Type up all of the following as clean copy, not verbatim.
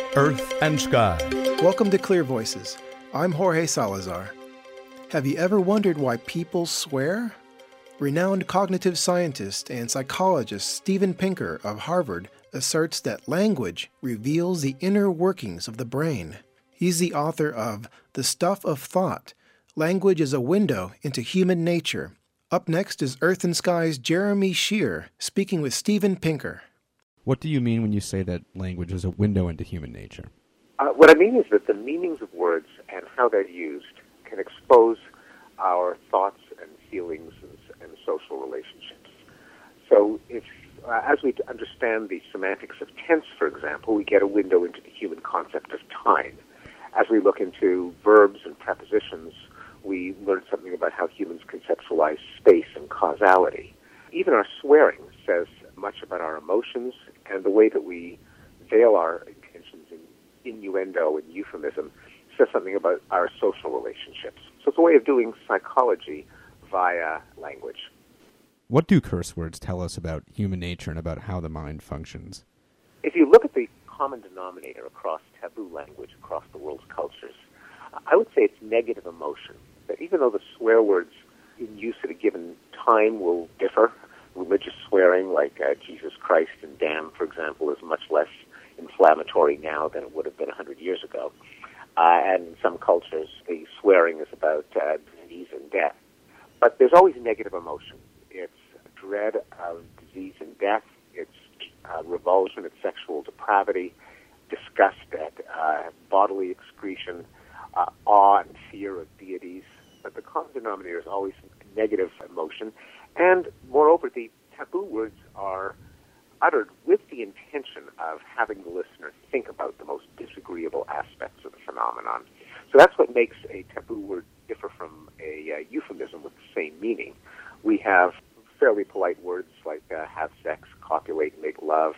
Earth and Sky. Welcome to Clear Voices. I'm Jorge Salazar. Have you ever wondered why people swear? Renowned cognitive scientist and psychologist Steven Pinker of Harvard asserts that language reveals the inner workings of the brain. He's the author of The Stuff of Thought. Language is a window into human nature. Up next is Earth and Sky's Jeremy Shear speaking with Steven Pinker. What do you mean when you say that language is a window into human nature? What I mean is that the meanings of words and how they're used can expose our thoughts and feelings and social relationships. So if, as we understand the semantics of tense, for example, we get a window into the human concept of time. As we look into verbs and prepositions, we learn something about how humans conceptualize space and causality. Even our swearing says much about our emotions, and the way that we veil our intentions in innuendo and euphemism says something about our social relationships. So it's a way of doing psychology via language. What do curse words tell us about human nature and about how the mind functions? If you look at the common denominator across taboo language, across the world's cultures, I would say it's negative emotion. That even though the swear words in use at a given time will differ, religious swearing like Jesus Christ and damn, for example, is much less inflammatory now than it would have been 100 years ago. And in some cultures, the swearing is about disease and death. But there's always negative emotion. It's dread of disease and death. It's revulsion at sexual depravity, disgust at bodily excretion, awe and fear of deities. But the common denominator is always negative emotion. And moreover, the taboo words are uttered with the intention of having the listener think about the most disagreeable aspects of the phenomenon. So that's what makes a taboo word differ from a euphemism with the same meaning. We have fairly polite words like have sex, copulate, make love,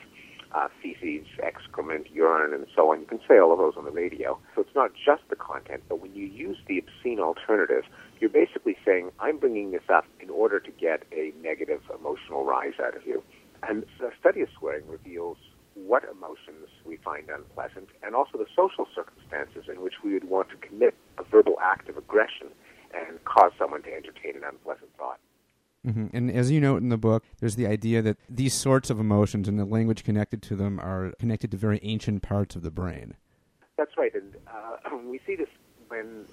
feces, excrement, urine, and so on. You can say all of those on the radio. So it's not just the content, but when you use the obscene alternative, you're basically saying, I'm bringing this up in order to get a negative emotional rise out of you. And the study of swearing reveals what emotions we find unpleasant and also the social circumstances in which we would want to commit a verbal act of aggression and cause someone to entertain an unpleasant thought. Mm-hmm. And as you note in the book, there's the idea that these sorts of emotions and the language connected to them are connected to very ancient parts of the brain. That's right. And we see this when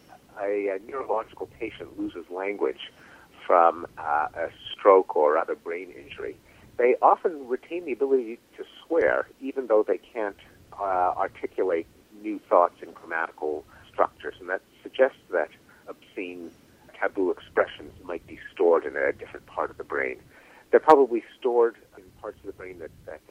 a neurological patient loses language from a stroke or other brain injury. They often retain the ability to swear, even though they can't articulate new thoughts in grammatical structures. And that suggests that obscene taboo expressions might be stored in a different part of the brain. They're probably stored in parts of the brain that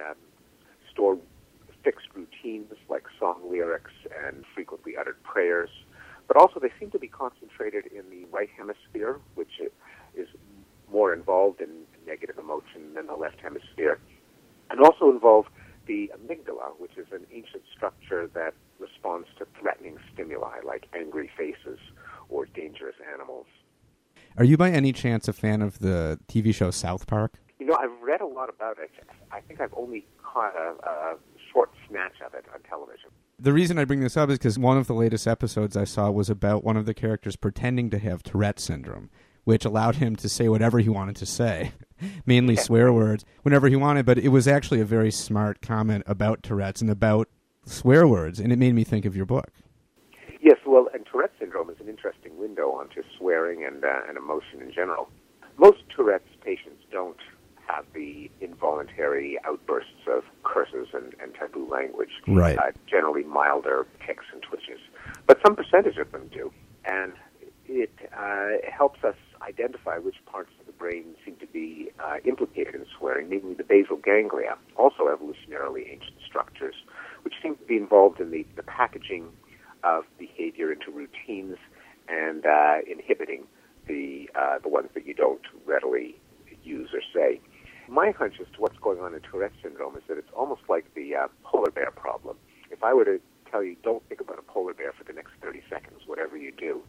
store fixed routines like song lyrics and frequently uttered prayers. But also they seem to be concentrated in the right hemisphere, which is more involved in negative emotion than the left hemisphere, and also involve the amygdala, which is an ancient structure that responds to threatening stimuli like angry faces or dangerous animals. Are you by any chance a fan of the TV show South Park? You know, I've read a lot about it. I think I've only caught a short snatch of it on television. The reason I bring this up is because one of the latest episodes I saw was about one of the characters pretending to have Tourette syndrome, which allowed him to say whatever he wanted to say, mainly swear words, whenever he wanted. But it was actually a very smart comment about Tourette's and about swear words, and it made me think of your book. Yes, well, and Tourette syndrome is an interesting window onto swearing and emotion in general. Most Tourette's patients don't have the involuntary outbursts of curses and taboo language. Right. Generally milder tics and twitches. But some percentage of them do. And it helps us identify which parts of the brain seem to be implicated in swearing, namely the basal ganglia, also evolutionarily ancient structures, which seem to be involved in the packaging of behavior into routines and inhibiting the ones that you don't readily use or say. My hunch as to what's going on in Tourette syndrome is that it's almost like the polar bear problem. If I were to tell you, don't think about a polar bear for the next 30 seconds, whatever you do,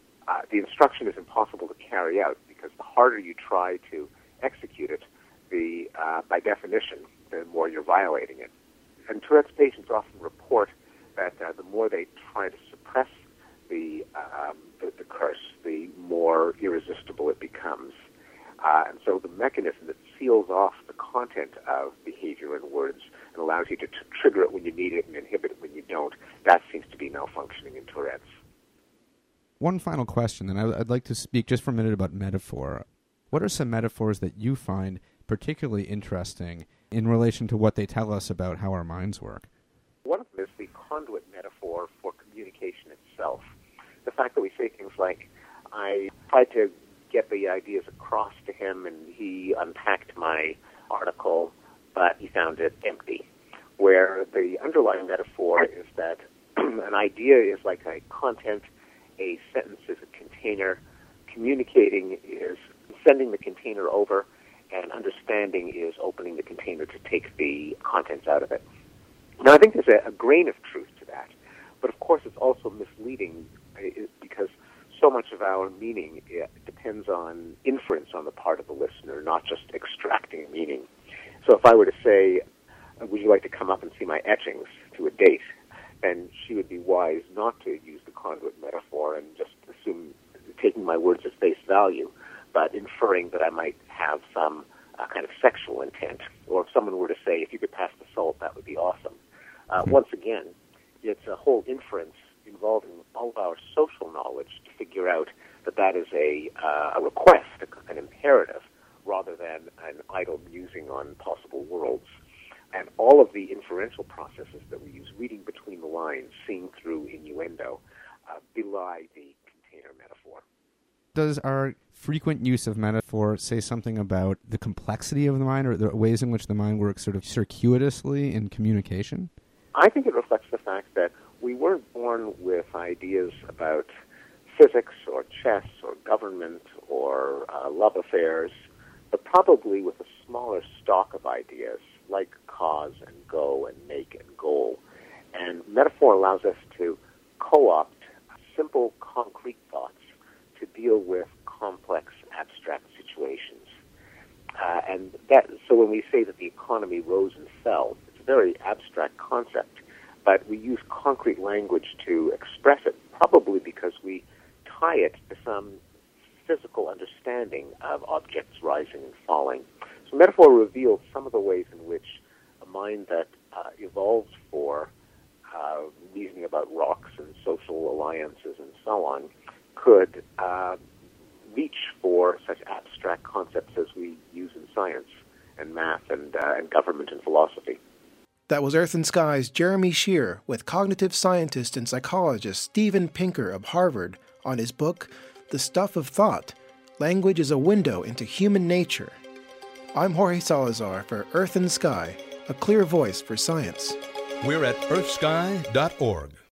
the instruction is impossible to carry out because the harder you try to execute it, by definition, the more you're violating it. And Tourette's patients often report more they try to suppress the curse, the more irresistible it becomes. And so the mechanism that seals off the content of behavior and words and allows you to trigger it when you need it and inhibit it when you don't, that seems to be malfunctioning in Tourette's. One final question, and I'd like to speak just for a minute about metaphor. What are some metaphors that you find particularly interesting in relation to what they tell us about how our minds work? One of them is the conduit metaphor for communication itself. The fact that we say things like, I tried to get the ideas across to him and he unpacked my article, but he found it empty. Where the underlying metaphor is that an idea is like a content, a sentence is a container, communicating is sending the container over, and understanding is opening the container to take the contents out of it. Now, I think there's a grain of truth to that, but of course it's also misleading because so much of our meaning depends on inference on the part of the listener, not just extracting meaning. So if I were to say, would you like to come up and see my etchings to a date, then she would be wise not to use the conduit metaphor and just assume taking my words at face value, but inferring that I might have some kind of sexual intent. Or if someone were to say, if you could pass the salt, that would be awesome. Once again, it's a whole inference involving all of our social knowledge to figure out that that is a request, an imperative, rather than an idle musing on possible worlds. And all of the inferential processes that we use, reading between the lines, seeing through innuendo, belie the container metaphor. Does our frequent use of metaphor say something about the complexity of the mind or the ways in which the mind works sort of circuitously in communication? I think it reflects the fact that we weren't born with ideas about physics or chess or government or love affairs, but probably with a smaller stock of ideas like cause and go and make and goal. And metaphor allows us to co-opt simple, concrete thoughts to deal with complex, abstract situations. So when we say that the economy rose and fell, it's a very abstract concept, but we use concrete language to express it, probably because we tie it to some physical understanding of objects rising and falling. So metaphor reveals some of the ways in which a mind that evolved for reasoning about rocks and social alliances and so on could reach for such abstract concepts as we use in science and math and government and philosophy. That was Earth and Sky's Jeremy Shear with cognitive scientist and psychologist Steven Pinker of Harvard on his book, The Stuff of Thought, Language is a Window into Human Nature. I'm Jorge Salazar for Earth and Sky, a clear voice for science. We're at earthsky.org.